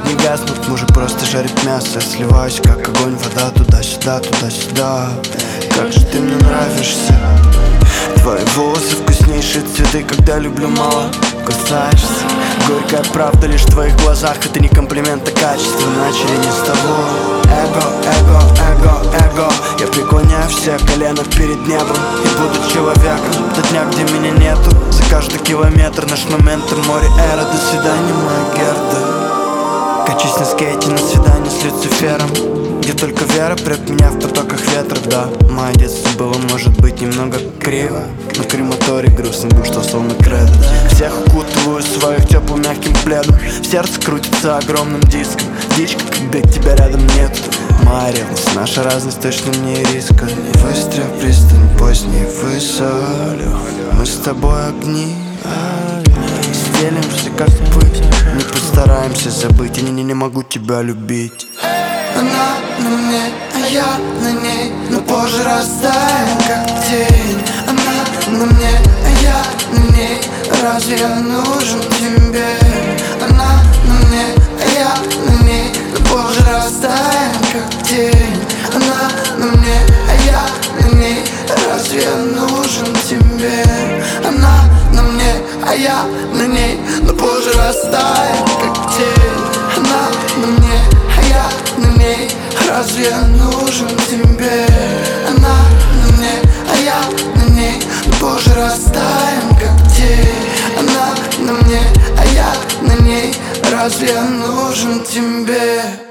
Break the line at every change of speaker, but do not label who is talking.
будни гаснут, мужик просто жарит мясо. Я сливаюсь, как огонь, вода, туда-сюда, туда-сюда. Как же ты мне нравишься. Твои волосы вкуснейшие цветы, когда люблю мало кусаешься. Горькая правда лишь в твоих глазах. Это не комплимент, а качество. Начали не с того. Эго, эго, эго, эго. Я преклоняю все колено перед небом и буду человеком до дня, где меня нету. За каждый километр наш момент и море эра. До свидания, моя Герда. Качусь на скейте на свидание с Люцифером, где только вера прет меня в потоках ветра. Да, мое детство было, может быть, немного криво, но крематорий грустный был, что словно кредо. Всех укутываю своих теплым мягким пледом. В сердце крутится огромным диском. Дичка, когда тебя рядом нет. Моя ревность, наша разность точно не риска. Выстрел, пристань, поздний высолю. Мы с тобой огни, стелимся как пыль. Не постараемся забыть, я не могу тебя любить.
Она на мне, а я на ней, но позже растаем, как тень. Она на мне, а я на ней, разве я нужен тебе? Она на мне, а я на ней, но позже растаем, как тень. Она на мне, а я на ней, разве я нужен тебе? Она на мне, а я на ней, но позже растаем, как тень. Она на мне, а я на ней, разве я нужен тебе? Она на мне, а я на ней, но позже растаем, как тень. Она на мне, а я на ней, разве я нужен тебе?